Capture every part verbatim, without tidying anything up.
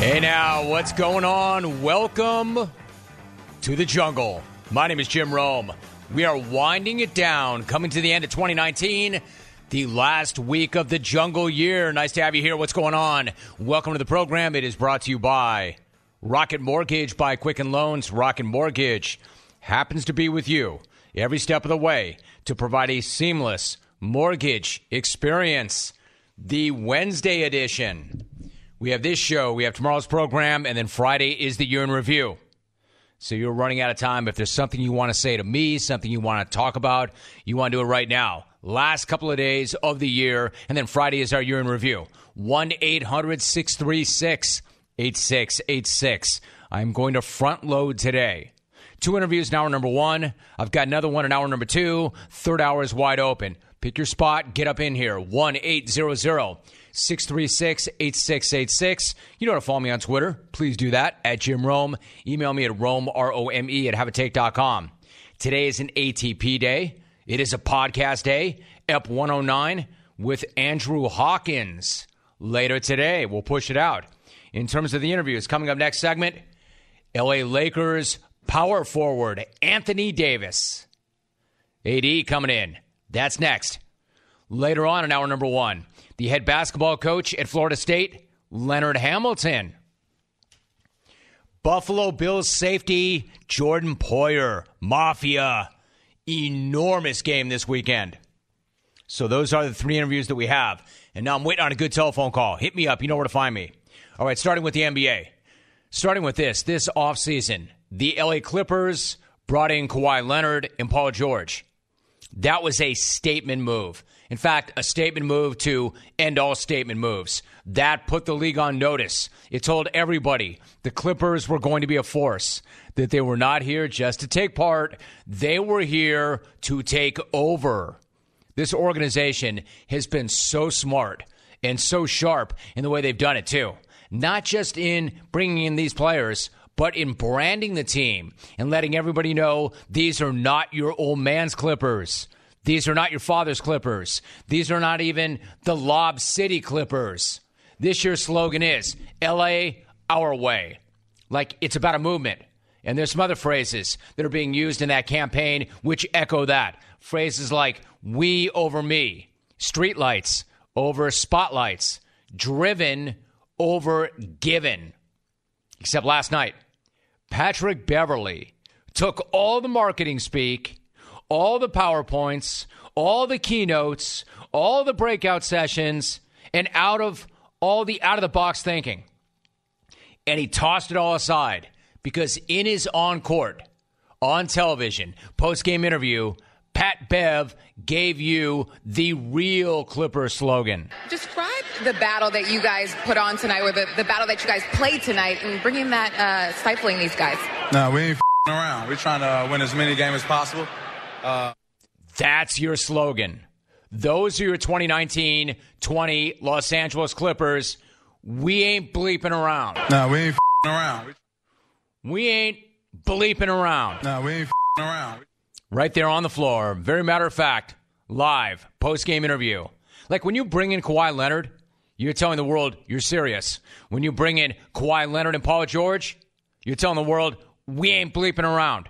Hey now, what's going on? Welcome to the jungle. My name is Jim Rome. We are winding it down, coming to the end of twenty nineteen, the last week of the jungle year. Nice to have you here. What's going on? Welcome to the program. It is brought to you by Rocket Mortgage by Quicken Loans. Rocket Mortgage happens to be with you every step of the way to provide a seamless mortgage experience. The Wednesday edition. We have this show, we have tomorrow's program, and then Friday is the year in review. So you're running out of time. If there's something you want to say to me, something you want to talk about, you want to do it right now. Last couple of days of the year, and then Friday is our year in review. one eight hundred six three six eight six eight six. I'm going to front load today. Two interviews in hour number one. I've got another one in hour number two. Third hour is wide open. Pick your spot. Get up in here. one eight hundred six three six eight six eight six. You know how to follow me on Twitter. Please do that, at Jim Rome. Email me at Rome, R O M E, at have a take dot com. Today is an A T P day. It is a podcast day. E P one oh nine with Andrew Hawkins. Later today, we'll push it out. In terms of the interviews, coming up next segment, L A Lakers power forward Anthony Davis. A D coming in. That's next. Later on in hour number one, the head basketball coach at Florida State, Leonard Hamilton. Buffalo Bills safety, Jordan Poyer. Mafia. Enormous game this weekend. So those are the three interviews that we have. And now I'm waiting on a good telephone call. Hit me up. You know where to find me. All right, starting with the N B A. Starting with this, this offseason, the L A Clippers brought in Kawhi Leonard and Paul George. That was a statement move. In fact, a statement move to end all statement moves. That put the league on notice. It told everybody the Clippers were going to be a force, that they were not here just to take part. They were here to take over. This organization has been so smart and so sharp in the way they've done it, too. Not just in bringing in these players, but in branding the team and letting everybody know these are not your old man's Clippers. These are not your father's Clippers. These are not even the Lob City Clippers. This year's slogan is L A, our way. Like it's about a movement. And there's some other phrases that are being used in that campaign which echo that. Phrases like we over me, streetlights over spotlights, driven over given. Except last night, Patrick Beverley took all the marketing speak, all the PowerPoints, all the keynotes, all the breakout sessions, and out of all the out-of-the-box thinking. And he tossed it all aside because in his on-court, on television, post-game interview, Pat Bev gave you the real Clipper slogan. Describe the battle that you guys put on tonight, or the, the battle that you guys played tonight, and bringing that, uh, stifling these guys. No, we ain't f***ing around. We're trying to win as many games as possible. Uh, That's your slogan. Those are your twenty nineteen twenty Los Angeles Clippers. We ain't bleeping around. No, we ain't f***ing around. We ain't bleeping around. No, we ain't f***ing around. Right there on the floor. Very matter of fact, live, post-game interview. Like when you bring in Kawhi Leonard, you're telling the world you're serious. When you bring in Kawhi Leonard and Paul George, you're telling the world we ain't bleeping around.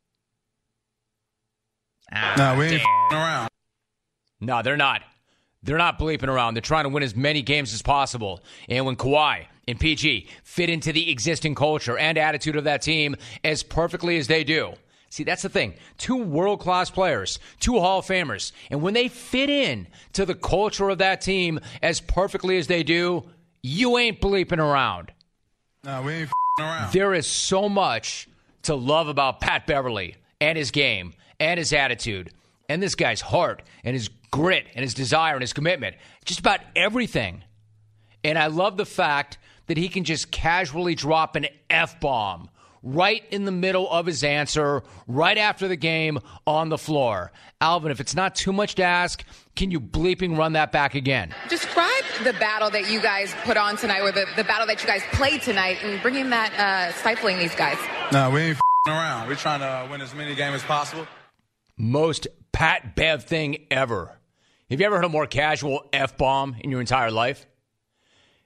Ah, no, we ain't damn. around. No, they're not. They're not bleeping around. They're trying to win as many games as possible. And when Kawhi and P G fit into the existing culture and attitude of that team as perfectly as they do. See, that's the thing. Two world-class players, two Hall of Famers. And when they fit in to the culture of that team as perfectly as they do, you ain't bleeping around. No, we ain't around. There is so much to love about Pat Beverley and his game and his attitude and this guy's heart and his grit and his desire and his commitment. Just about everything. And I love the fact that he can just casually drop an F-bomb right in the middle of his answer, right after the game on the floor. Alvin, if it's not too much to ask, can you bleeping run that back again? Describe the battle that you guys put on tonight, or the, the battle that you guys played tonight, and bringing that, uh, stifling these guys. No, we ain't around. We're trying to win as many games as possible. Most Pat Bev thing ever. Have you ever heard a more casual F-bomb in your entire life?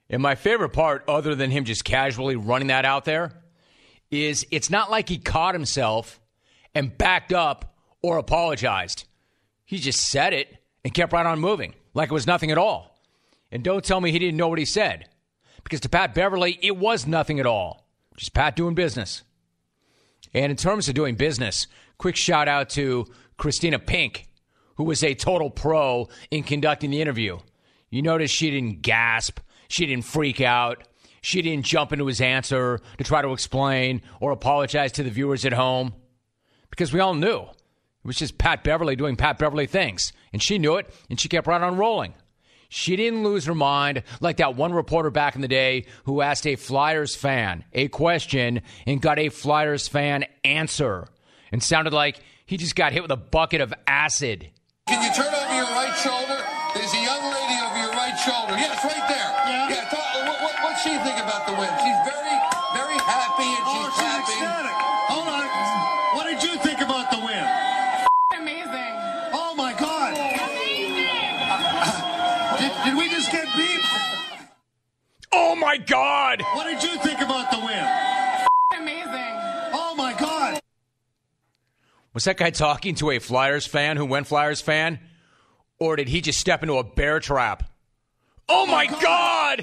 And my favorite part, other than him just casually running that out there, is it's not like he caught himself and backed up or apologized. He just said it and kept right on moving like it was nothing at all. And don't tell me he didn't know what he said, because to Pat Beverly, it was nothing at all. Just Pat doing business. And in terms of doing business, quick shout out to Christina Pink, who was a total pro in conducting the interview. You notice she didn't gasp. She didn't freak out. She didn't jump into his answer to try to explain or apologize to the viewers at home, because we all knew it was just Pat Beverly doing Pat Beverly things. And she knew it, and she kept right on rolling. She didn't lose her mind like that one reporter back in the day who asked a Flyers fan a question and got a Flyers fan answer and sounded like he just got hit with a bucket of acid. Can you turn over your right shoulder? There's a young lady over your right shoulder. Yes, right there. Yeah. yeah talk, what, what, what's she think about the win? She's very, very happy and she's, oh, she's clapping. Ecstatic. Hold on. What did you think about the win? Amazing. Oh, my God. Amazing. Did, did we just get beat? Oh, my God. What did you think about the win? Amazing. Oh, my God. Was that guy talking to a Flyers fan who went Flyers fan? Or did he just step into a bear trap? Oh, my God! God!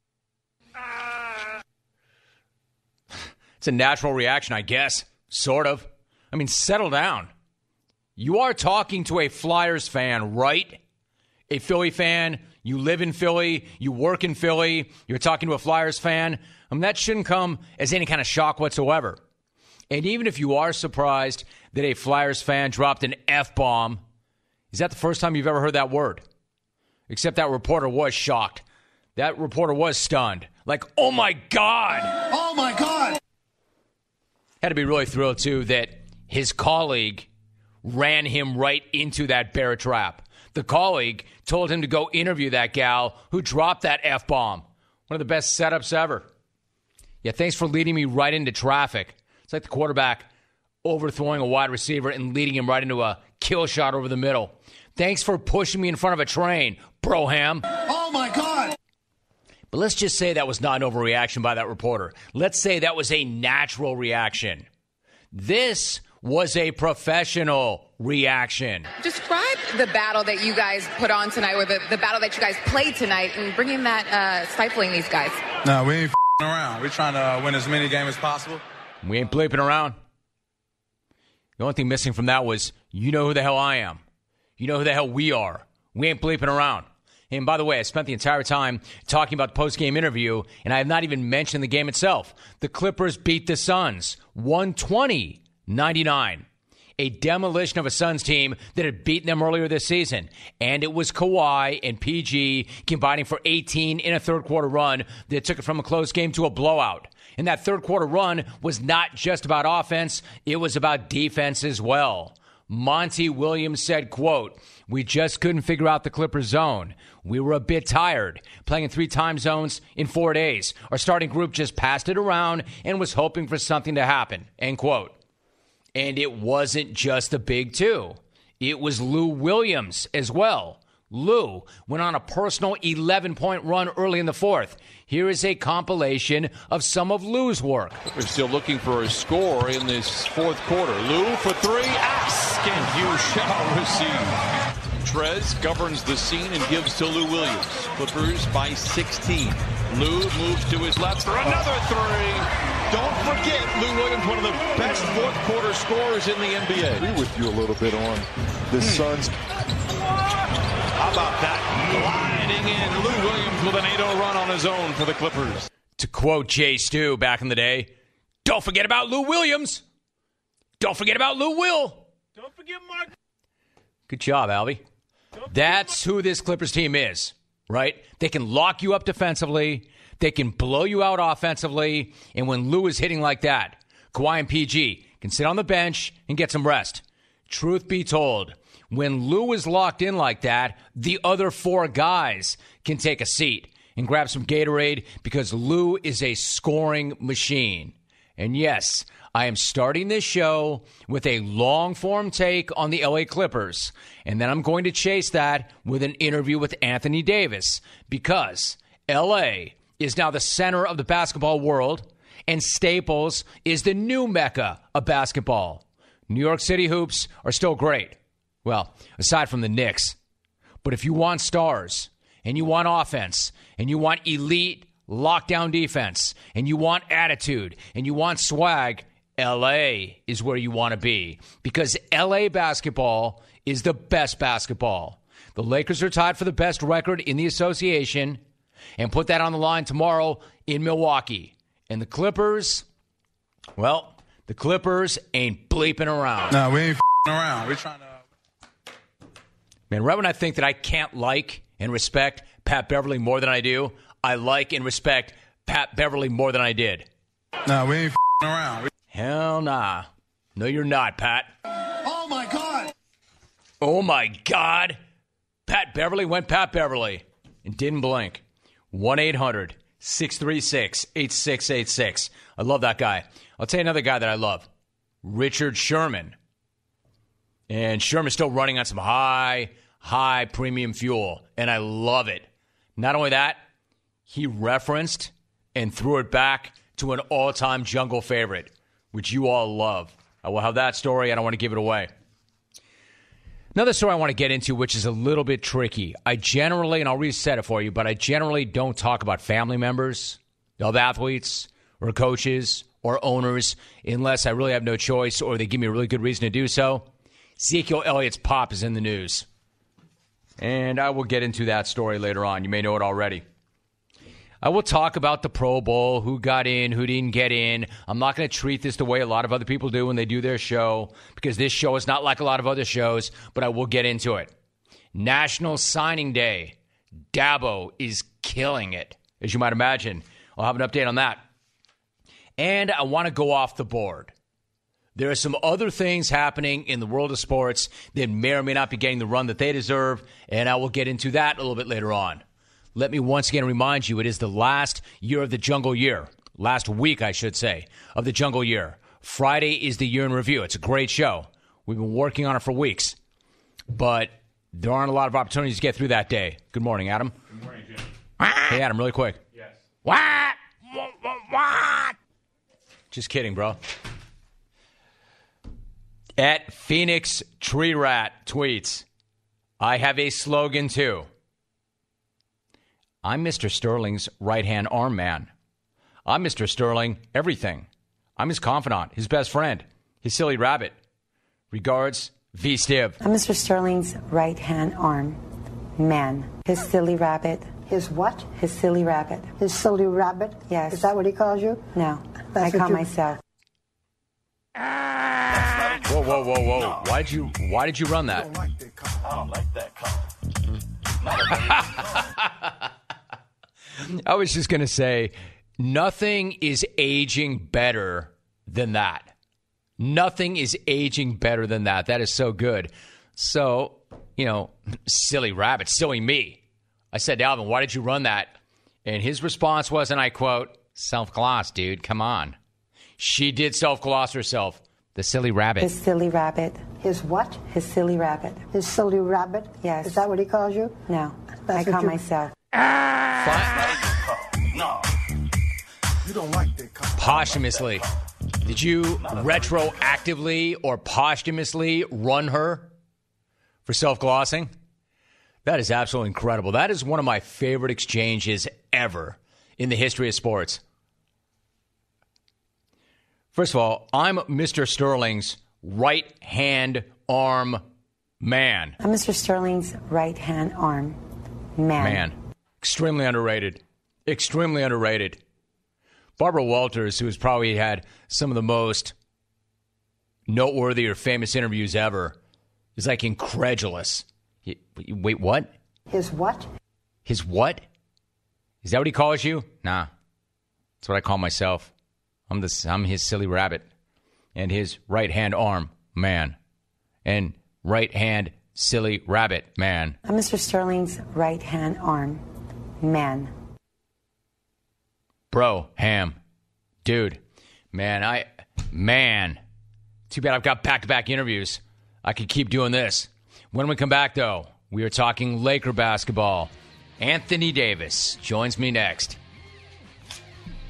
Uh. It's a natural reaction, I guess. Sort of. I mean, settle down. You are talking to a Flyers fan, right? A Philly fan. You live in Philly. You work in Philly. You're talking to a Flyers fan. I mean, that shouldn't come as any kind of shock whatsoever. And even if you are surprised that a Flyers fan dropped an F-bomb, is that the first time you've ever heard that word? Except that reporter was shocked. That reporter was stunned. Like, oh, my God. Oh, my God. Had to be really thrilled, too, that his colleague ran him right into that bear trap. The colleague told him to go interview that gal who dropped that F-bomb. One of the best setups ever. Yeah, thanks for leading me right into traffic. It's like the quarterback overthrowing a wide receiver and leading him right into a kill shot over the middle. Thanks for pushing me in front of a train, Broham. Oh, my God. But let's just say that was not an overreaction by that reporter. Let's say that was a natural reaction. This was a professional reaction. Describe the battle that you guys put on tonight, or the, the battle that you guys played tonight, and bringing that, uh, stifling these guys. No, we ain't f***ing around. We're trying to uh, win as many games as possible. We ain't bleeping around. The only thing missing from that was, you know who the hell I am. You know who the hell we are. We ain't bleeping around. And by the way, I spent the entire time talking about the post-game interview, and I have not even mentioned the game itself. The Clippers beat the Suns, one twenty to ninety-nine. A demolition of a Suns team that had beaten them earlier this season. And it was Kawhi and P G combining for eighteen in a third-quarter run that took it from a close game to a blowout. And that third-quarter run was not just about offense. It was about defense as well. Monty Williams said, quote, "We just couldn't figure out the Clippers zone. We were a bit tired, playing in three time zones in four days. Our starting group just passed it around and was hoping for something to happen," end quote. And it wasn't just the big two. It was Lou Williams as well. Lou went on a personal eleven-point run early in the fourth. Here is a compilation of some of Lou's work. We're still looking for a score in this fourth quarter. Lou for three. Ask and you shall receive. Trez governs the scene and gives to Lou Williams. Clippers by sixteen. Lou moves to his left for another three. Don't forget, Lou Williams, one of the best fourth quarter scorers in the N B A. I agree with you a little bit on the hmm. Suns. How about that? Gliding in, Lou Williams with an eight oh run on his own for the Clippers. To quote Jay Stu back in the day, don't forget about Lou Williams. Don't forget about Lou Will. Don't forget Mark. Good job, Albie. That's who this Clippers team is, right? They can lock you up defensively. They can blow you out offensively. And when Lou is hitting like that, Kawhi and P G can sit on the bench and get some rest. Truth be told, when Lou is locked in like that, the other four guys can take a seat and grab some Gatorade because Lou is a scoring machine. And yes, I am starting this show with a long-form take on the L A Clippers, and then I'm going to chase that with an interview with Anthony Davis because L A is now the center of the basketball world, and Staples is the new mecca of basketball. New York City hoops are still great. Well, aside from the Knicks. But if you want stars, and you want offense, and you want elite lockdown defense, and you want attitude, and you want swag, L A is where you want to be. Because L A basketball is the best basketball. The Lakers are tied for the best record in the association, and put that on the line tomorrow in Milwaukee. And the Clippers, well, the Clippers ain't bleeping around. No, we ain't f***ing around. We're trying to... Man, right when I think that I can't like and respect Pat Beverly more than I do, I like and respect Pat Beverly more than I did. No, we ain't f***ing around. We- Hell nah. No, you're not, Pat. Oh, my God. Oh, my God. Pat Beverly went Pat Beverly and didn't blink. one eight hundred six three six eight six eight six. I love that guy. I'll tell you another guy that I love. Richard Sherman. And Sherman's still running on some high, high premium fuel. And I love it. Not only that, he referenced and threw it back to an all-time jungle favorite, which you all love. I will have that story. I don't want to give it away. Another story I want to get into, which is a little bit tricky. I generally, and I'll reset it for you, but I generally don't talk about family members of athletes or coaches or owners unless I really have no choice or they give me a really good reason to do so. Ezekiel Elliott's pop is in the news. And I will get into that story later on. You may know it already. I will talk about the Pro Bowl, who got in, who didn't get in. I'm not going to treat this the way a lot of other people do when they do their show, because this show is not like a lot of other shows, but I will get into it. National Signing Day. Dabo is killing it, as you might imagine. I'll have an update on that. And I want to go off the board. There are some other things happening in the world of sports that may or may not be getting the run that they deserve, and I will get into that a little bit later on. Let me once again remind you, it is the last year of the Jungle Year. Last week, I should say, of the Jungle Year. Friday is the year in review. It's a great show. We've been working on it for weeks. But there aren't a lot of opportunities to get through that day. Good morning, Adam. Good morning, Jim. Hey, Adam, really quick. Yes. What? What? Just kidding, bro. At Phoenix Tree Rat tweets, I have a slogan too. I'm Mister Sterling's right-hand arm man. I'm Mister Sterling everything. I'm his confidant, his best friend, his silly rabbit. Regards, V. Stiv. I'm Mister Sterling's right-hand arm man. His silly rabbit. His what? His silly rabbit. His silly rabbit? Yes. Is that what he calls you? No, That's I call you... myself. Whoa, whoa, whoa, whoa! No. Why did you? Why did you run that? I don't like that call. I don't like that call. I was just going to say, nothing is aging better than that. Nothing is aging better than that. That is so good. So, you know, silly rabbit, silly me. I said to Alvin, why did you run that? And his response was, and I quote, self-gloss, dude, come on. She did self-gloss herself. The silly rabbit. His silly rabbit. His what? His silly rabbit. His silly rabbit? Yes. Is that what he calls you? No, That's I call you... myself. No. You don't like that call. Posthumously. Did you retroactively or posthumously run her for self-glossing? That is absolutely incredible. That is one of my favorite exchanges ever in the history of sports. First of all, I'm Mister Sterling's right-hand arm man. I'm Mister Sterling's right-hand arm man. Man. Extremely underrated. Extremely underrated. Barbara Walters, who has probably had some of the most noteworthy or famous interviews ever, is like incredulous. Wait, what? His what? His what? Is that what he calls you? Nah. That's what I call myself. I'm the I'm his silly rabbit. And his right-hand arm man. And right-hand silly rabbit man. I'm Mister Sterling's right-hand arm man. Bro, Ham. Dude. Man, I... Man. Too bad I've got back-to-back interviews. I could keep doing this. When we come back, though, we are talking Laker basketball. Anthony Davis joins me next.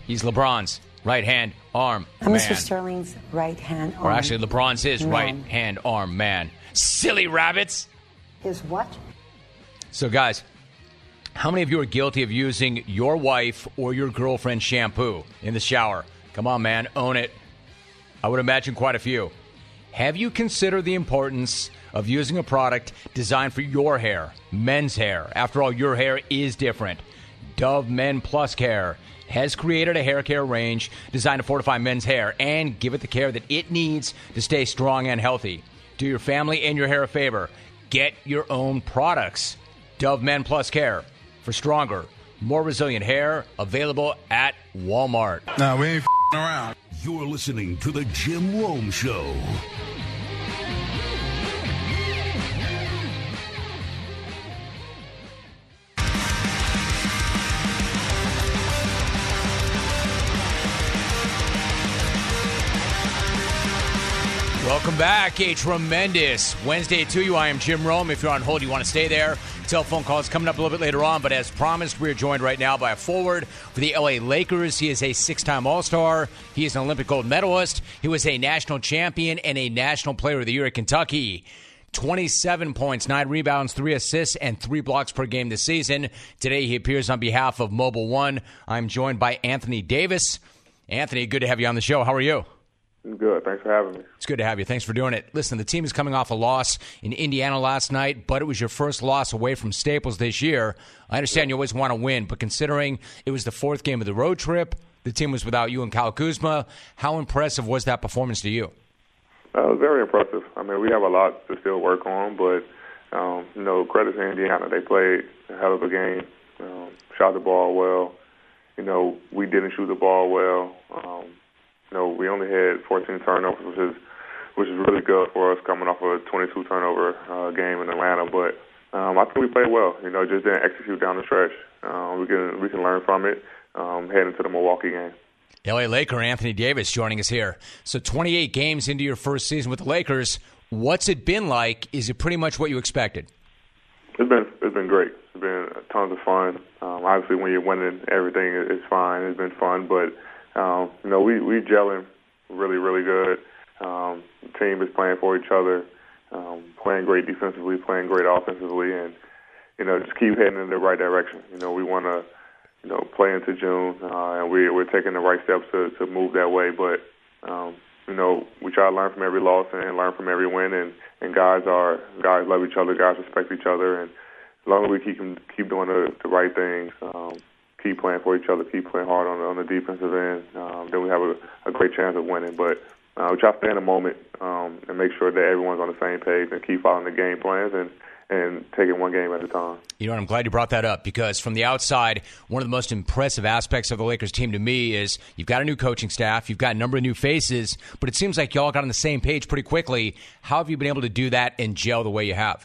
He's LeBron's right-hand arm I'm man. Mister Sterling's right-hand arm. Or actually, LeBron's his man. right-hand arm man. Silly rabbits. His what? So, guys, how many of you are guilty of using your wife or your girlfriend's shampoo in the shower? Come on, man. Own it. I would imagine quite a few. Have you considered the importance of using a product designed for your hair, men's hair? After all, your hair is different. Dove Men Plus Care has created a hair care range designed to fortify men's hair and give it the care that it needs to stay strong and healthy. Do your family and your hair a favor. Get your own products. Dove Men Plus Care for stronger, more resilient hair, available at Walmart. No, we ain't around. You're listening to The Jim Rome Show. Welcome back. A tremendous Wednesday to you. I am Jim Rome. If you're on hold, you want to stay there. Telephone calls coming up a little bit later on. But as promised, we're joined right now by a forward for the L A Lakers. He is a six-time All-Star. He is an Olympic gold medalist. He was a national champion and a National Player of the Year at Kentucky. twenty-seven points, nine rebounds, three assists, and three blocks per game this season. Today he appears on behalf of Mobile One. I'm joined by Anthony Davis. Anthony, good to have you on the show. How are you? Good. Thanks for having me. It's good to have you. Thanks for doing it. Listen, the team is coming off a loss in Indiana last night, but it was your first loss away from Staples this year. I understand you always want to win, but considering it was the fourth game of the road trip, the team was without you and Kyle Kuzma, how impressive was that performance to you? Uh, it was very impressive. I mean, we have a lot to still work on, but, um, you know, credit to Indiana. They played a hell of a game, um, shot the ball well. You know, we didn't shoot the ball well. Um, You know, we only had fourteen turnovers, which is which is really good for us coming off a twenty-two turnover uh, game in Atlanta. But um, I think we played well. You know, just didn't execute down the stretch. Um, we can we can learn from it um, heading to the Milwaukee game. L A Laker Anthony Davis joining us here. So twenty-eight games into your first season with the Lakers, what's it been like? Is it pretty much what you expected? It's been it's been great. It's been tons of fun. Um, obviously, when you're winning, everything is fine. It's been fun, but Um, you know, we, we gelling really, really good. Um, the team is playing for each other, um, playing great defensively, playing great offensively, and, you know, just keep heading in the right direction. You know, we want to, you know, play into June, uh, and we, we're taking the right steps to, to move that way. But, um, you know, we try to learn from every loss and learn from every win, and, and guys are guys love each other, guys respect each other, and as long as we keep keep doing the, the right things, um, keep playing for each other, keep playing hard on, on the defensive end, um, then we have a, a great chance of winning. But uh, we try to stay in the moment um, and make sure that everyone's on the same page and keep following the game plans and, and taking one game at a time. You know what, I'm glad you brought that up because from the outside, one of the most impressive aspects of the Lakers team to me is you've got a new coaching staff, you've got a number of new faces, but it seems like you all got on the same page pretty quickly. How have you been able to do that and gel the way you have?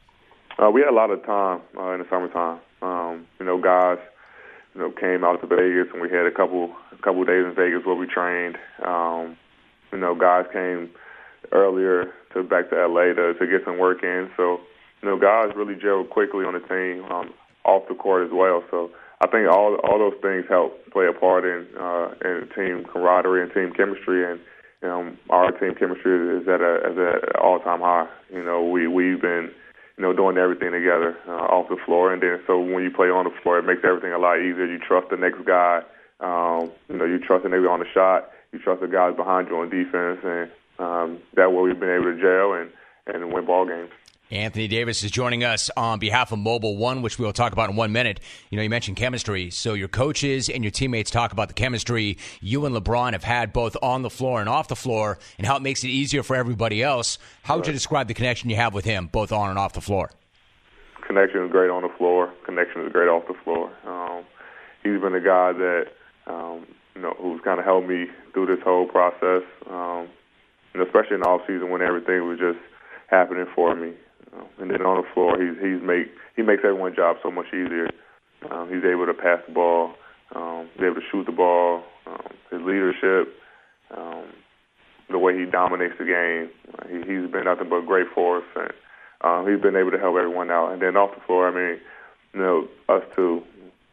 Uh, we had a lot of time uh, in the summertime. Um, you know, guys You know, came out to Vegas, and we had a couple a couple days in Vegas where we trained. Um, you know, guys came earlier to back to L A to, to get some work in. So, you know, guys really gelled quickly on the team, um, off the court as well. So I think all all those things help play a part in uh, in team camaraderie and team chemistry. And um, our team chemistry is at a at an all time high. You know, we we've been you know, doing everything together uh, off the floor. And then so when you play on the floor, it makes everything a lot easier. You trust the next guy. Um, you know, you trust the nigga on the shot. You trust the guys behind you on defense. And um, that way we've been able to gel and, and win ball games. Anthony Davis is joining us on behalf of Mobile One, which we'll talk about in one minute. You know, you mentioned chemistry. So your coaches and your teammates talk about the chemistry you and LeBron have had both on the floor and off the floor and how it makes it easier for everybody else. How would you describe the connection you have with him both on and off the floor? Connection is great on the floor. Connection is great off the floor. Um, he's been a guy that, um, you know, who's kind of helped me through this whole process, um, and especially in the offseason when everything was just happening for me. And then on the floor, he's he's make he makes everyone's job so much easier. Um, he's able to pass the ball, um, he's able to shoot the ball. Um, his leadership, um, the way he dominates the game, uh, he, he's been nothing but great for us, and uh, he's been able to help everyone out. And then off the floor, I mean, you know, us too.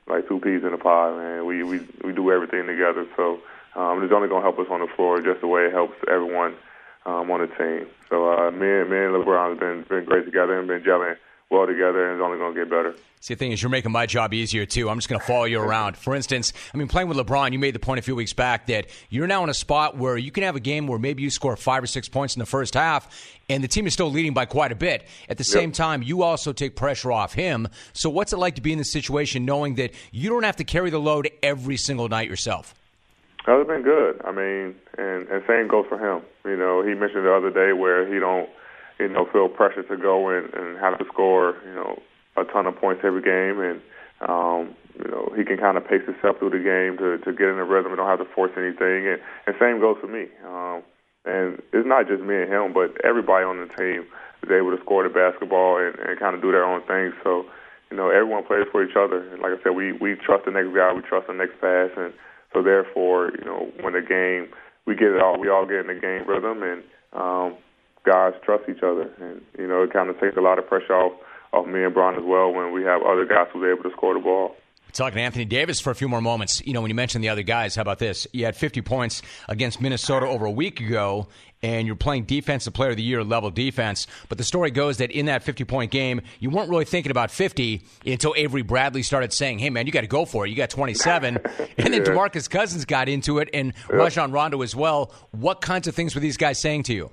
like two peas in a pod, man. We we we do everything together. So um, it's only gonna help us on the floor just the way it helps everyone um, on the team. So uh, me and me and LeBron have been been great together and been gelling well together, and it's only gonna get better. See, the thing is, you're making my job easier, too. I'm just going to follow you around. For instance, I mean, playing with LeBron, you made the point a few weeks back that you're now in a spot where you can have a game where maybe you score five or six points in the first half, and the team is still leading by quite a bit. At the yep. same time, you also take pressure off him. So what's it like to be in this situation knowing that you don't have to carry the load every single night yourself? Oh, it's been good. I mean, and, and same goes for him. You know, he mentioned the other day where he don't, you know, feel pressure to go and, and have to score, you know, a ton of points every game, and um, you know he can kind of pace himself through the game to, to get in the rhythm and don't have to force anything. And, and same goes for me. Um, and it's not just me and him, but everybody on the team is able to score the basketball and, and kind of do their own thing. So you know everyone plays for each other. And like I said, we we trust the next guy, we trust the next pass, and so therefore you know when the game we get it all, we all get in the game rhythm, and um, guys trust each other, and you know it kind of takes a lot of pressure off. Of me and Bron as well when we have other guys who's able to score the ball. Talking to Anthony Davis for a few more moments. You know, when you mentioned the other guys, how about this? You had fifty points against Minnesota over a week ago, and you're playing Defensive Player of the Year level defense. But the story goes that in that fifty-point game, you weren't really thinking about fifty until Avery Bradley started saying, hey, man, you got to go for it. You got twenty-seven. And then yeah. DeMarcus Cousins got into it, and yeah. Rajon Rondo as well. What kinds of things were these guys saying to you?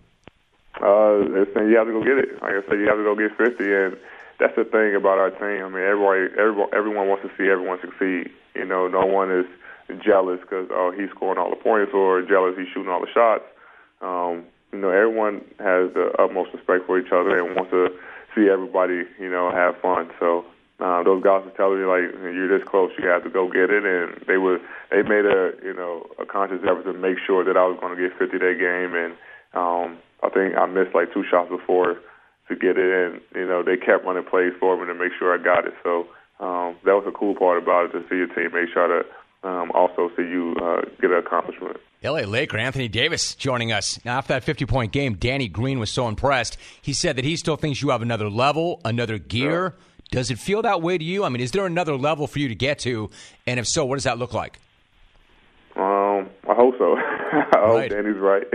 Uh, they're saying you have to go get it. Like I said, you have to go get fifty, and that's the thing about our team. I mean, everybody, everyone, everyone wants to see everyone succeed. You know, no one is jealous because oh he's scoring all the points or jealous he's shooting all the shots. Um, you know, everyone has the utmost respect for each other and wants to see everybody, you know, have fun. So uh, those guys are telling me like you're this close, you have to go get it, and they were they made a you know a conscious effort to make sure that I was going to get fifty that game, and um, I think I missed like two shots before to get it, and you know they kept running plays for me to make sure I got it. So um, that was the cool part about it, to see your teammates try to um, also see you uh, get an accomplishment. L A Laker Anthony Davis joining us. Now, after that fifty-point game, Danny Green was so impressed. He said that he still thinks you have another level, another gear. Yeah. Does it feel that way to you? I mean, is there another level for you to get to? And if so, what does that look like? Um, I hope so. I right. hope Danny's right.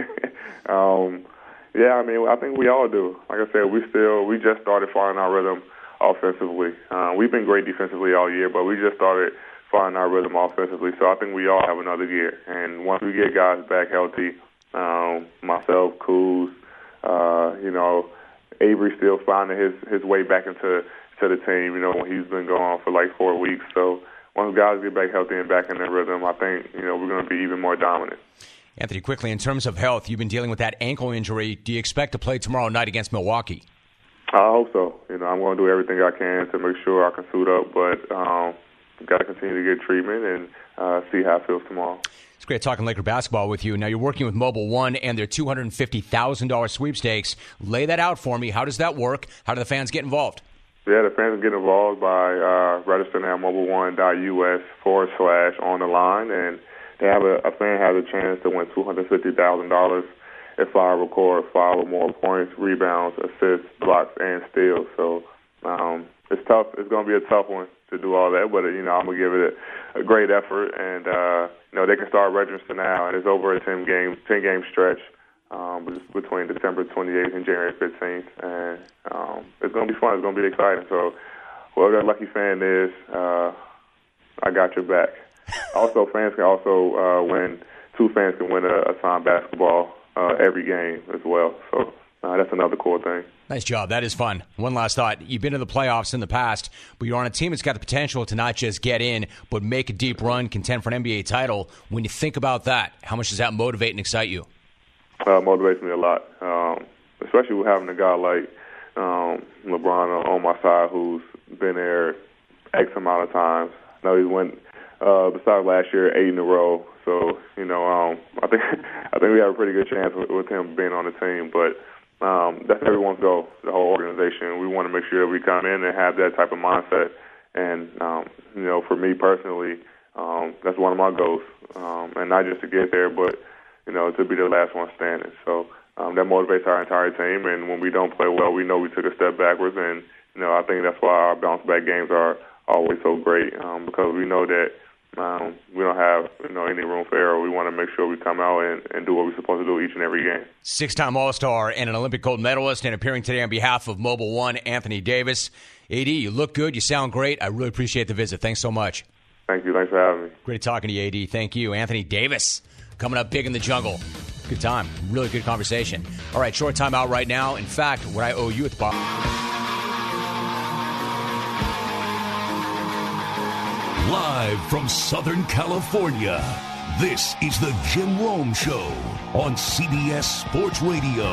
um, yeah, I mean, I think we all do. Like I said, we still we just started finding our rhythm offensively. Uh, we've been great defensively all year, but we just started finding our rhythm offensively. So I think we all have another gear. And once we get guys back healthy, um, myself, Kuz, uh, you know, Avery still finding his, his way back into to the team, you know, when he's been gone for like four weeks. So once guys get back healthy and back in their rhythm, I think, you know, we're going to be even more dominant. Anthony, quickly, in terms of health, you've been dealing with that ankle injury. Do you expect to play tomorrow night against Milwaukee? I hope so. You know, I'm going to do everything I can to make sure I can suit up, but um, got to continue to get treatment and uh, see how it feels tomorrow. It's great talking Laker basketball with you. Now, you're working with Mobile One and their two hundred fifty thousand dollars sweepstakes. Lay that out for me. How does that work? How do the fans get involved? Yeah, the fans get involved by uh, registering at mobile one dot U S forward slash on the line, and they have a, a fan has a chance to win two hundred fifty thousand dollars if I record five or more points, rebounds, assists, blocks, and steals. So um, it's tough. It's going to be a tough one to do all that, but you know I'm going to give it a, a great effort, and uh, you know they can start registering now, and it's over a ten game ten game stretch um, between December twenty-eighth and January fifteenth, and um, it's going to be fun. It's going to be exciting. So whoever that lucky fan is, uh, I got your back. Also, fans can also uh, win. Two fans can win a, a signed basketball uh, every game as well. So uh, that's another cool thing. Nice job. That is fun. One last thought. You've been to the playoffs in the past, but you're on a team that's got the potential to not just get in, but make a deep run, contend for an N B A title. When you think about that, how much does that motivate and excite you? Uh, motivates me a lot, um, especially with having a guy like um, LeBron on my side who's been there X amount of times. I know he's went. Uh, besides last year, eight in a row. So you know, um, I think I think we have a pretty good chance with, with him being on the team. But um, that's everyone's goal, the whole organization. We want to make sure that we come in and have that type of mindset. And um, you know, for me personally, um, that's one of my goals, um, and not just to get there, but you know, to be the last one standing. So um, that motivates our entire team. And when we don't play well, we know we took a step backwards. And you know, I think that's why our bounce back games are. always so great um, because we know that um, we don't have you know any room for error. We want to make sure we come out and, and do what we're supposed to do each and every game. Six-time All-Star and an Olympic gold medalist, and appearing today on behalf of Mobile One, Anthony Davis. A D, you look good. You sound great. I really appreciate the visit. Thanks so much. Thank you. Thanks for having me. Great talking to you, A D. Thank you. Anthony Davis coming up big in the jungle. Good time. Really good conversation. All right, short time out right now. In fact, what I owe you at the bottom. Live from Southern California, this is the Jim Rome Show on C B S Sports Radio.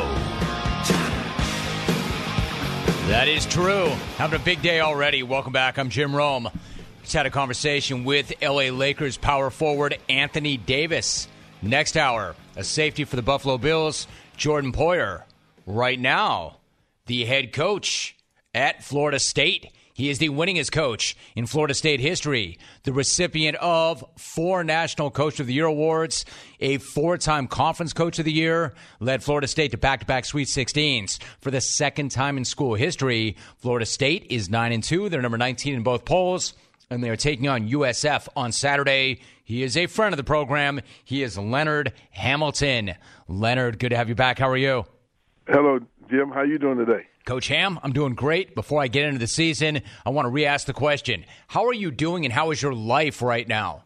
That is true. Having a big day already. Welcome back. I'm Jim Rome. Just had a conversation with L A Lakers power forward Anthony Davis. Next hour, a safety for the Buffalo Bills, Jordan Poyer. Right now, the head coach at Florida State. He is the winningest coach in Florida State history, the recipient of four National Coach of the Year awards, a four-time Conference Coach of the Year, led Florida State to back-to-back Sweet sixteens for the second time in school history. Florida State is nine and two. They're number nineteen in both polls, and they are taking on U S F on Saturday. He is a friend of the program. He is Leonard Hamilton. Leonard, good to have you back. How are you? Hello, Jim. How you doing today? Coach Ham, I'm doing great. Before I get into the season, I want to re-ask the question. How are you doing and how is your life right now?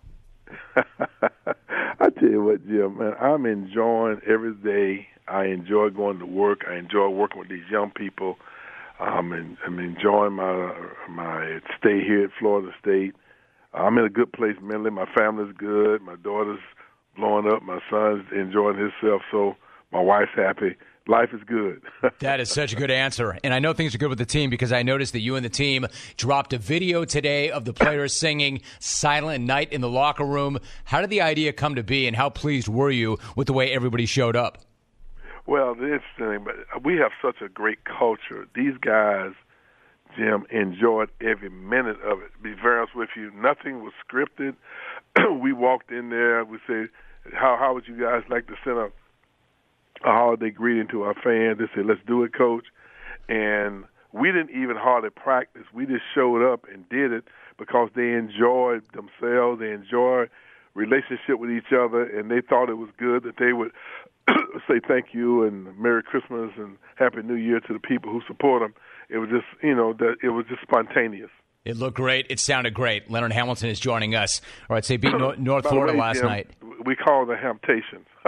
I tell you what, Jim, man, I'm enjoying every day. I enjoy going to work. I enjoy working with these young people. Um, and I'm enjoying my my stay here at Florida State. I'm in a good place mentally. My family's good. My daughter's blowing up. My son's enjoying himself. So my wife's happy. Life is good. That is such a good answer. And I know things are good with the team because I noticed that you and the team dropped a video today of the players singing Silent Night in the locker room. How did the idea come to be, and how pleased were you with the way everybody showed up? Well, the interesting thing, but we have such a great culture. These guys, Jim, enjoyed every minute of it. To be very honest with you, nothing was scripted. We walked in there. We said, how, how would you guys like to send a a holiday greeting to our fans? They said, let's do it, Coach. And we didn't even hardly practice. We just showed up and did it because they enjoyed themselves. They enjoyed relationship with each other, and they thought it was good that they would say thank you and Merry Christmas and Happy New Year to the people who support them. It was just, you know, that it was just spontaneous. It looked great. It sounded great. Leonard Hamilton is joining us. All right, so you beat North, North Florida way, last Jim, night. We call them the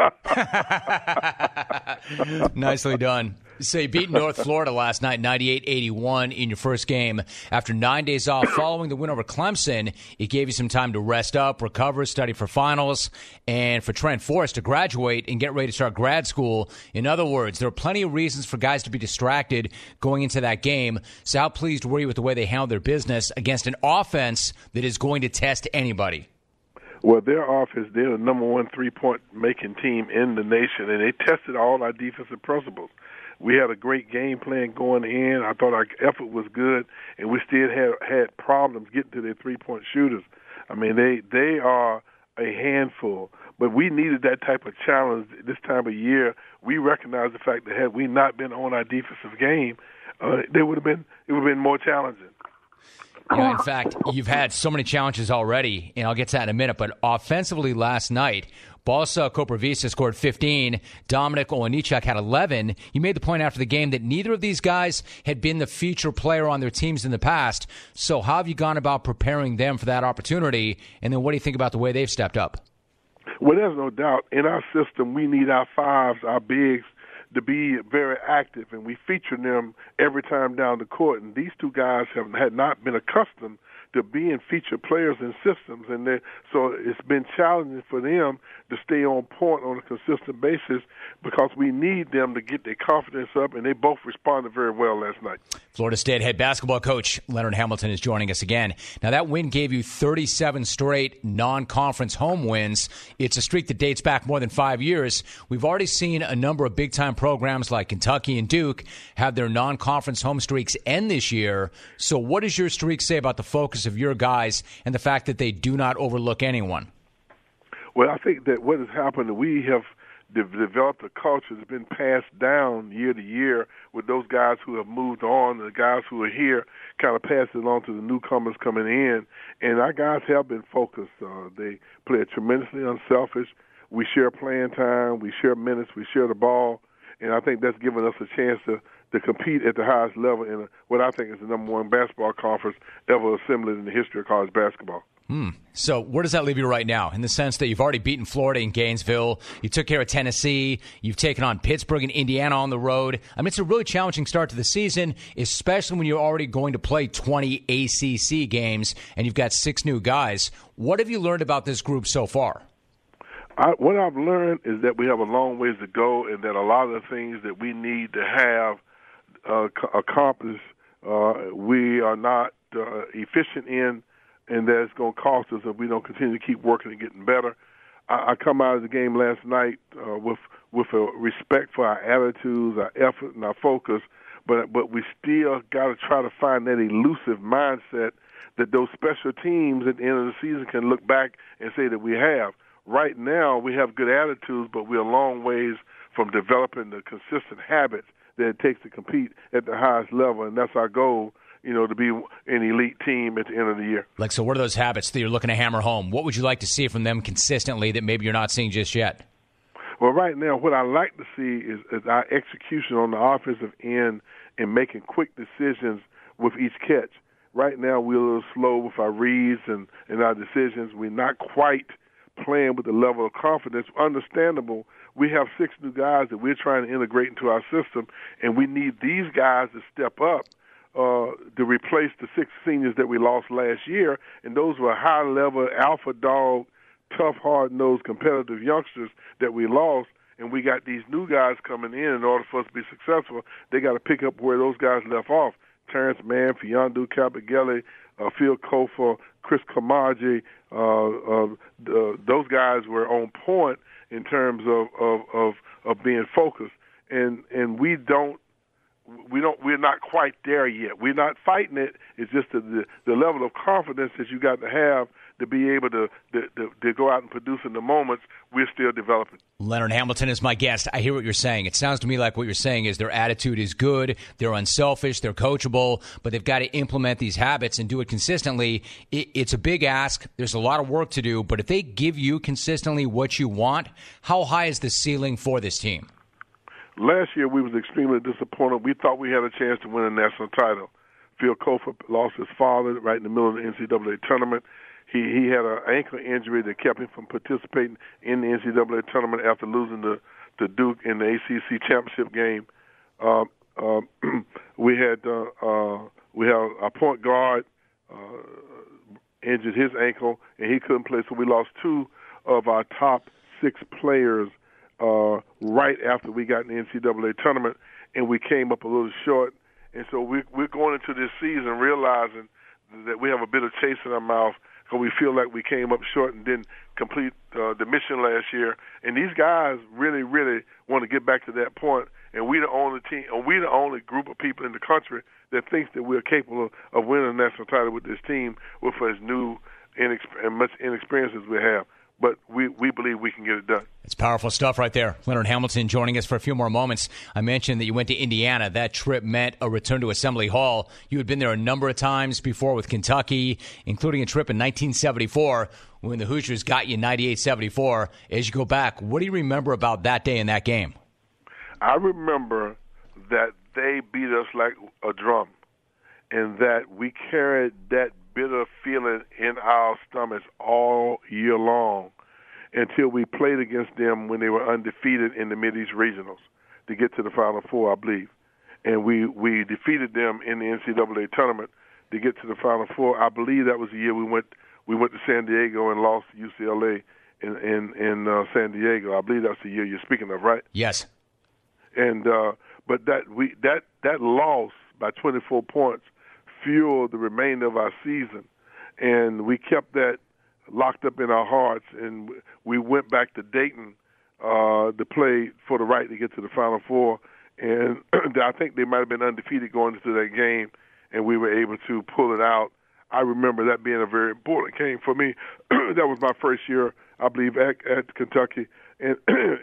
Hamptations. Nicely done. So you beat North Florida last night, ninety-eight eighty-one in your first game. After nine days off following the win over Clemson, it gave you some time to rest up, recover, study for finals, and for Trent Forrest to graduate and get ready to start grad school. In other words, there are plenty of reasons for guys to be distracted going into that game. So how pleased were you with the way they handled their business against an offense that is going to test anybody? Well, their offense, they're the number one three-point making team in the nation, and they tested all our defensive principles. We had a great game plan going in. I thought our effort was good, and we still had had problems getting to their three-point shooters. I mean, they they are a handful, but we needed that type of challenge this time of year. We recognize the fact that had we not been on our defensive game, uh, they would have been it would have been more challenging. Yeah, in fact, you've had so many challenges already, and I'll get to that in a minute, but offensively last night, Balsa Koprivica scored fifteen. Dominic Olejniczak had eleven. You made the point after the game that neither of these guys had been the feature player on their teams in the past. So how have you gone about preparing them for that opportunity? And then what do you think about the way they've stepped up? Well, there's no doubt. In our system, we need our fives, our bigs, to be very active, and we feature them every time down the court. And these two guys have had not been accustomed to being featured players in systems, and so it's been challenging for them to stay on point on a consistent basis because we need them to get their confidence up, and they both responded very well last night. Florida State head basketball coach Leonard Hamilton is joining us again. Now, that win gave you thirty-seven straight non-conference home wins. It's a streak that dates back more than five years. We've already seen a number of big-time programs like Kentucky and Duke have their non-conference home streaks end this year. So what does your streak say about the focus of your guys and the fact that they do not overlook anyone? Well, I think that what has happened, we have de- developed a culture that's been passed down year to year with those guys who have moved on, the guys who are here kind of pass it on to the newcomers coming in. And our guys have been focused. Uh, they play tremendously unselfish. We share playing time. We share minutes. We share the ball. And I think that's given us a chance to, to compete at the highest level in a, what I think is the number one basketball conference ever assembled in the history of college basketball. Hmm. So where does that leave you right now, in the sense that you've already beaten Florida in Gainesville, you took care of Tennessee, you've taken on Pittsburgh and Indiana on the road. I mean, it's a really challenging start to the season, especially when you're already going to play twenty A C C games and you've got six new guys. What have you learned about this group so far? I, what I've learned is that we have a long ways to go, and that a lot of the things that we need to have uh, accomplished, uh, we are not uh, efficient in, and that it's going to cost us if we don't continue to keep working and getting better. I, I come out of the game last night uh, with with a respect for our attitudes, our effort, and our focus, but but we still got to try to find that elusive mindset that those special teams at the end of the season can look back and say that we have. Right now, we have good attitudes, but we're a long ways from developing the consistent habits that it takes to compete at the highest level, and that's our goal, you know, to be an elite team at the end of the year. Like, so what are those habits that you're looking to hammer home? What would you like to see from them consistently that maybe you're not seeing just yet? Well, right now, what I like to see is, is our execution on the offensive end and making quick decisions with each catch. Right now, we're a little slow with our reads and, and our decisions. We're not quite playing with the level of confidence. Understandable. We have six new guys that we're trying to integrate into our system, and we need these guys to step up uh, to replace the six seniors that we lost last year, and those were high-level, alpha dog, tough, hard-nosed, competitive youngsters that we lost, and we got these new guys coming in. In order for us to be successful, they got to pick up where those guys left off. Terrence Mann, Fiondu Kabengele, uh, Phil Kofor, Chris Kamaji, uh, uh, uh, those guys were on point in terms of, of, of, of being focused. And and we don't we don't we're not quite there yet. We're not fighting it. It's just the the level of confidence that you got to have to be able to, to, to, to go out and produce in the moments. We're still developing. Leonard Hamilton is my guest. I hear what you're saying. It sounds to me like what you're saying is their attitude is good, they're unselfish, they're coachable, but they've got to implement these habits and do it consistently. It, it's a big ask. There's a lot of work to do, but if they give you consistently what you want, how high is the ceiling for this team? Last year, we was extremely disappointed. We thought we had a chance to win a national title. Phil Kofor lost his father right in the middle of the N C double A tournament. He he had an ankle injury that kept him from participating in the N C double A tournament after losing to, to Duke in the A C C championship game. Uh, uh, we had uh, uh, we have a point guard uh, injured his ankle, and he couldn't play, so we lost two of our top six players uh, right after we got in the N C double A tournament, and we came up a little short. And so we, we're going into this season realizing that we have a bit of taste in our mouth, because we feel like we came up short and didn't complete uh, the mission last year. And these guys really, really want to get back to that point. And we're the only team, or we're the only group of people in the country that thinks that we're capable of, of winning a national title with this team, with as new inex- and much inexperience as we have. But we, we believe we can get it done. It's powerful stuff right there. Leonard Hamilton joining us for a few more moments. I mentioned that you went to Indiana. That trip meant a return to Assembly Hall. You had been there a number of times before with Kentucky, including a trip in nineteen seventy-four when the Hoosiers got you ninety-eight seventy-four. As you go back, what do you remember about that day and that game? I remember that they beat us like a drum, and that we carried that bitter feeling in our stomachs all year long until we played against them when they were undefeated in the Mideast Regionals to get to the Final Four, I believe. And we, we defeated them in the N C double A tournament to get to the Final Four. I believe that was the year we went we went to San Diego and lost to U C L A in in, in uh, San Diego. I believe that's the year you're speaking of, right? Yes. And uh, but that we that that loss by twenty-four points fueled the remainder of our season, and we kept that locked up in our hearts, and we went back to Dayton uh, to play for the right to get to the Final Four, and I think they might have been undefeated going into that game, and we were able to pull it out. I remember that being a very important game for me. That was my first year, I believe, at, at Kentucky, and it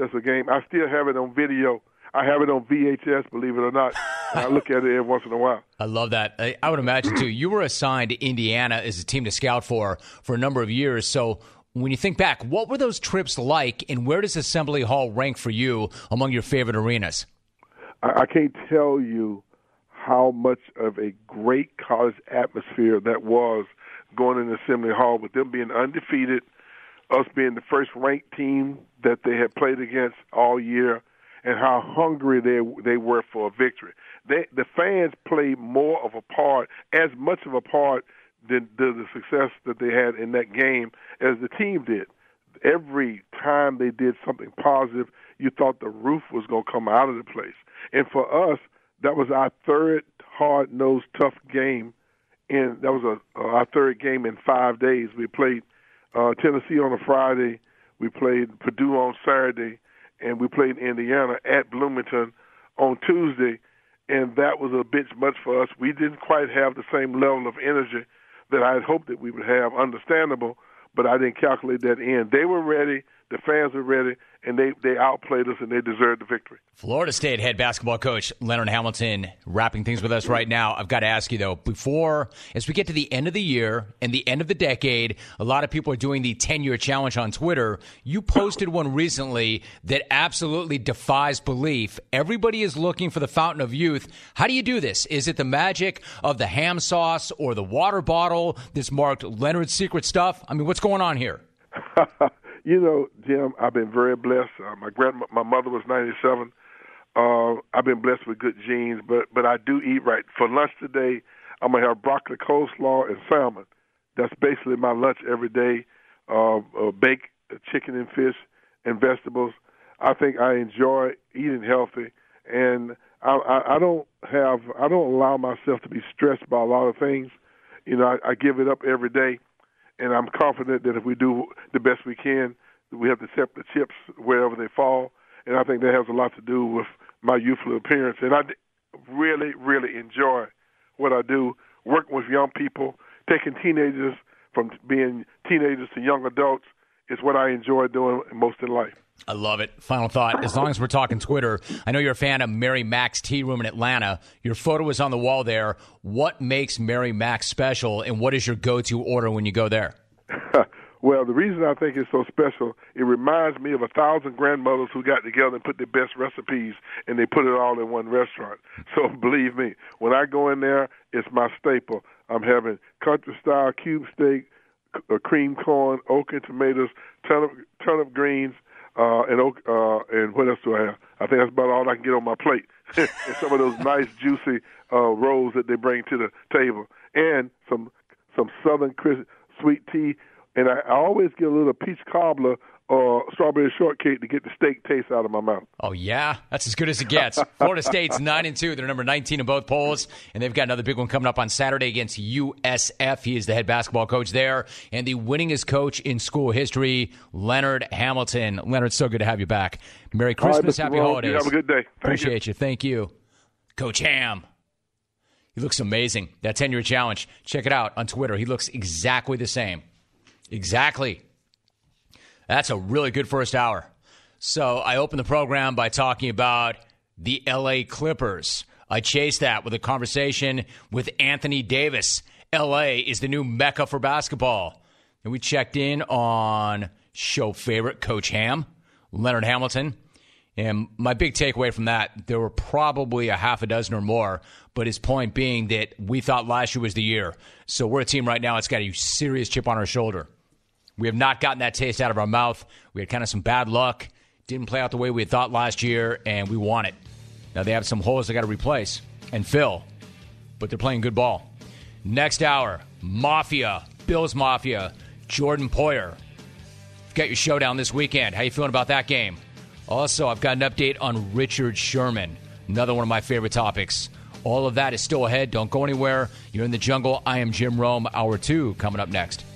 That's a game. I still have it on video. I have it on V H S, believe it or not. I look at it every once in a while. I love that. I, I would imagine, too, you were assigned to Indiana as a team to scout for for a number of years. So when you think back, what were those trips like, and where does Assembly Hall rank for you among your favorite arenas? I, I can't tell you how much of a great college atmosphere that was going in Assembly Hall, with them being undefeated, us being the first-ranked team that they had played against all year, and how hungry they they were for a victory. They, the fans played more of a part, as much of a part, than, than the success that they had in that game as the team did. Every time they did something positive, you thought the roof was going to come out of the place. And for us, that was our third hard-nosed, tough game. And that was a, uh, our third game in five days. We played uh, Tennessee on a Friday. We played Purdue on Saturday. And we played Indiana at Bloomington on Tuesday, and that was a bit much for us. We didn't quite have the same level of energy that I had hoped that we would have, understandable, but I didn't calculate that in. They were ready, the fans were ready, and they, they outplayed us, and they deserved the victory. Florida State head basketball coach Leonard Hamilton wrapping things with us right now. I've got to ask you, though, before, as we get to the end of the year and the end of the decade, a lot of people are doing the ten-year challenge on Twitter. You posted one recently that absolutely defies belief. Everybody is looking for the fountain of youth. How do you do this? Is it the magic of the ham sauce or the water bottle that's marked Leonard's secret stuff? I mean, what's going on here? You know, Jim, I've been very blessed. Uh, my grand, my mother was ninety-seven. Uh, I've been blessed with good genes, but but I do eat right. For lunch today, I'm gonna have broccoli coleslaw and salmon. That's basically my lunch every day. Uh, uh, baked chicken and fish and vegetables. I think I enjoy eating healthy, and I, I, I don't have I don't allow myself to be stressed by a lot of things. You know, I, I give it up every day. And I'm confident that if we do the best we can, we have to accept the chips wherever they fall. And I think that has a lot to do with my youthful appearance. And I really, really enjoy what I do, working with young people, taking teenagers from being teenagers to young adults is what I enjoy doing most in life. I love it. Final thought. As long as we're talking Twitter, I know you're a fan of Mary Mac's Tea Room in Atlanta. Your photo is on the wall there. What makes Mary Mac special, and what is your go-to order when you go there? Well, the reason I think it's so special, it reminds me of a thousand grandmothers who got together and put their best recipes, and they put it all in one restaurant. So believe me, when I go in there, it's my staple. I'm having country-style cube steak, uh, cream corn, okra and tomatoes, turnip, turnip greens, Uh, and uh, and what else do I have? I think that's about all I can get on my plate. And some of those nice, juicy uh, rolls that they bring to the table, and some some Southern crisp, sweet tea. And I, I always get a little peach cobbler or strawberry shortcake to get the steak taste out of my mouth. Oh, yeah? That's as good as it gets. Florida State's nine and two. They're number nineteen in both polls, and they've got another big one coming up on Saturday against U S F. He is the head basketball coach there, and the winningest coach in school history, Leonard Hamilton. Leonard, so good to have you back. Merry Christmas, right, happy Rose, holidays. you have a good day. Thank Appreciate you. you. Thank you. Coach Ham. He looks amazing. That ten-year challenge. Check it out on Twitter. He looks exactly the same. Exactly. That's a really good first hour. So I opened the program by talking about the L A Clippers. I chased that with a conversation with Anthony Davis. L A is the new mecca for basketball. And we checked in on show favorite Coach Ham, Leonard Hamilton. And my big takeaway from that, there were probably a half a dozen or more, but his point being that we thought last year was the year. So we're a team right now that's got a serious chip on our shoulder. We have not gotten that taste out of our mouth. We had kind of some bad luck. Didn't play out the way we had thought last year, and we want it. Now they have some holes they got to replace and fill, but they're playing good ball. Next hour, Mafia, Bills Mafia, Jordan Poyer. You've got your showdown this weekend. How you feeling about that game? Also, I've got an update on Richard Sherman, another one of my favorite topics. All of that is still ahead. Don't go anywhere. You're in the jungle. I am Jim Rome. Hour two coming up next.